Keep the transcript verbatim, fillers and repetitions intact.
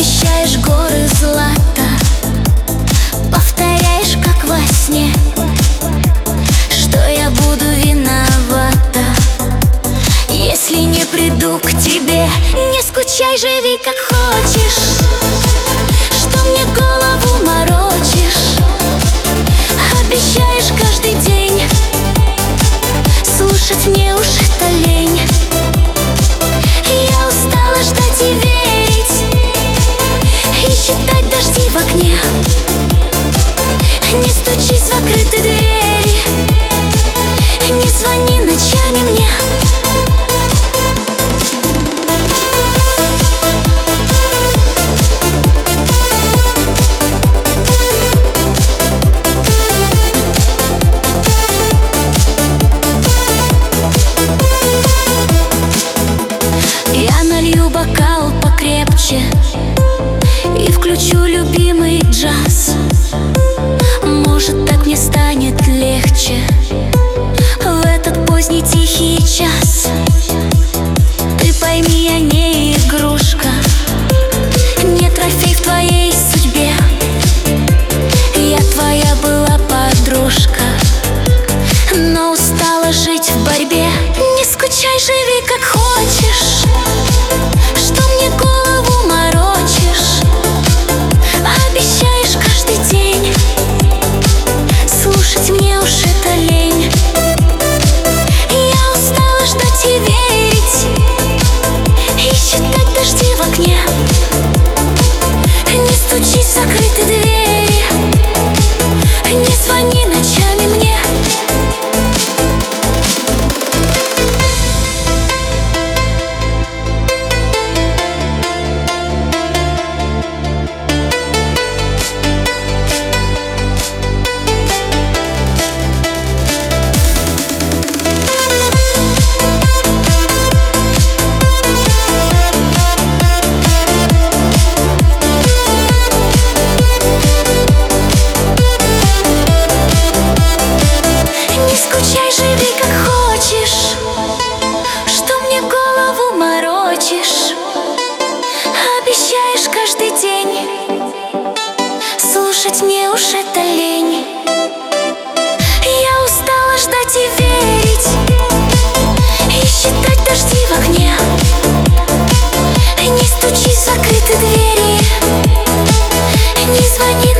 Обещаешь горы злата, повторяешь, как во сне, что я буду виновата, если не приду к тебе. Не скучай, живи как хочешь, что мне голову морочишь. Обещаешь каждый день, слушать мне уж это лень. Я устала ждать и верить, и считать дожди в окне. Не стучись в закрытые двери, не звони ночами мне. Я налью бокал покрепче и включу любимый джаз. Может, так мне станет легче в этот поздний тихий час. Ты пойми, я не игрушка, не трофей в твоей судьбе. Я твоя была подружка, но устала жить в борьбе. Не скучай, живи как хочешь, что мне голову морочишь. Обещаешь каждый день, слушать мне уж это лень. Я устала ждать и верить, и считать дожди в окне. Не стучись в закрытые двери, не звони ночами мне. Живи как хочешь, что мне голову морочишь. Обещаешь каждый день, слушать мне уж это лень. Я устала ждать и верить, и считать дожди в окне. Не стучись в закрытые двери, не звони